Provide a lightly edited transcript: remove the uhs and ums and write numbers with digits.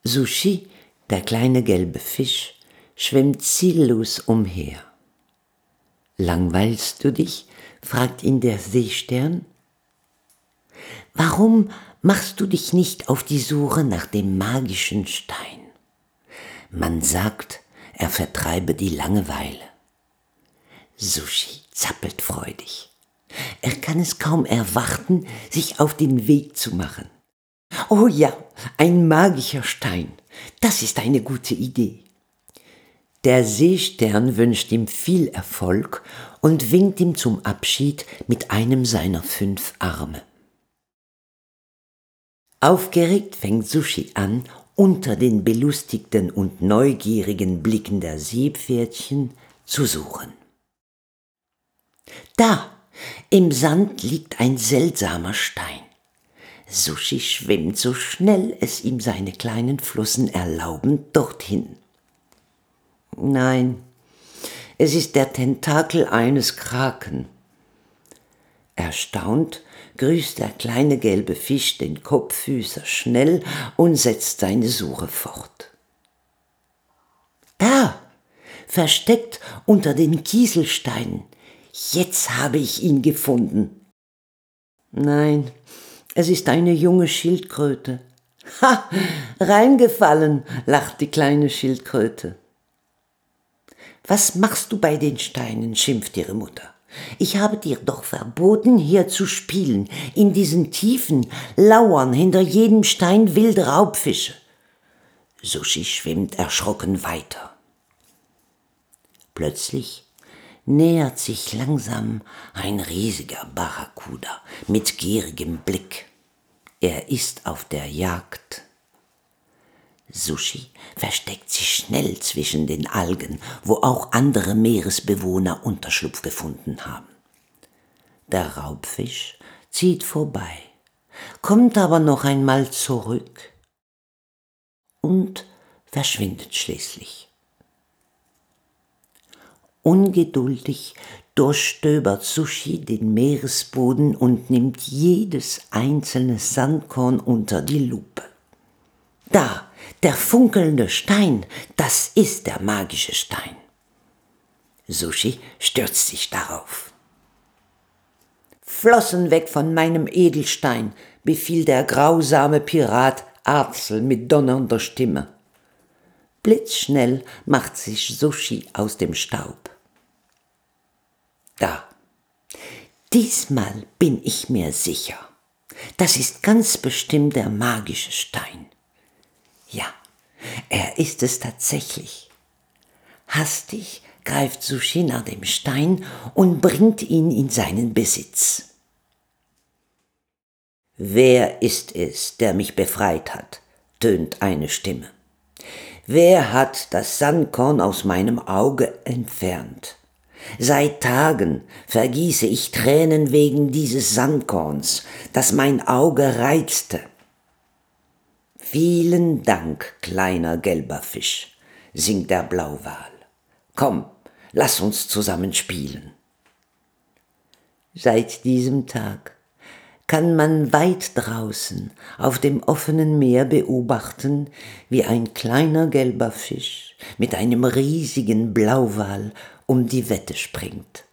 Sushi, der kleine gelbe Fisch, schwimmt ziellos umher. »Langweilst du dich?« fragt ihn der Seestern. »Warum machst du dich nicht auf die Suche nach dem magischen Stein? Man sagt, er vertreibe die Langeweile.« Sushi zappelt freudig. Er kann es kaum erwarten, sich auf den Weg zu machen. »Oh ja, ein magischer Stein, das ist eine gute Idee.« Der Seestern wünscht ihm viel Erfolg und winkt ihm zum Abschied mit einem seiner 5 Arme. Aufgeregt fängt Sushi an, unter den belustigten und neugierigen Blicken der Seepferdchen zu suchen. Da, im Sand liegt ein seltsamer Stein. Sushi schwimmt so schnell es ihm seine kleinen Flossen erlauben, dorthin. Nein, es ist der Tentakel eines Kraken. Erstaunt grüßt der kleine gelbe Fisch den Kopffüßer schnell und setzt seine Suche fort. Da, versteckt unter den Kieselsteinen, jetzt habe ich ihn gefunden. Nein, es ist eine junge Schildkröte. Ha, reingefallen, lacht die kleine Schildkröte. »Was machst du bei den Steinen?« schimpft ihre Mutter. »Ich habe dir doch verboten, hier zu spielen. In diesen Tiefen lauern hinter jedem Stein wilde Raubfische.« Sushi schwimmt erschrocken weiter. Plötzlich nähert sich langsam ein riesiger Barracuda mit gierigem Blick. Er ist auf der Jagd. Sushi versteckt sich schnell zwischen den Algen, wo auch andere Meeresbewohner Unterschlupf gefunden haben. Der Raubfisch zieht vorbei, kommt aber noch einmal zurück und verschwindet schließlich. Ungeduldig durchstöbert Sushi den Meeresboden und nimmt jedes einzelne Sandkorn unter die Lupe. Da, der funkelnde Stein, das ist der magische Stein. Sushi stürzt sich darauf. »Flossen weg von meinem Edelstein«, befiehlt der grausame Pirat Arzel mit donnernder Stimme. Blitzschnell macht sich Sushi aus dem Staub. Da, diesmal bin ich mir sicher. Das ist ganz bestimmt der magische Stein. Ja, er ist es tatsächlich. Hastig greift Sushi nach dem Stein und bringt ihn in seinen Besitz. »Wer ist es, der mich befreit hat?« tönt eine Stimme. »Wer hat das Sandkorn aus meinem Auge entfernt? Seit Tagen vergieße ich Tränen wegen dieses Sandkorns, das mein Auge reizte.« »Vielen Dank, kleiner gelber Fisch«, singt der Blauwal. »Komm, lass uns zusammen spielen.« Seit diesem Tag kann man weit draußen auf dem offenen Meer beobachten, wie ein kleiner gelber Fisch mit einem riesigen Blauwal um die Wette springt.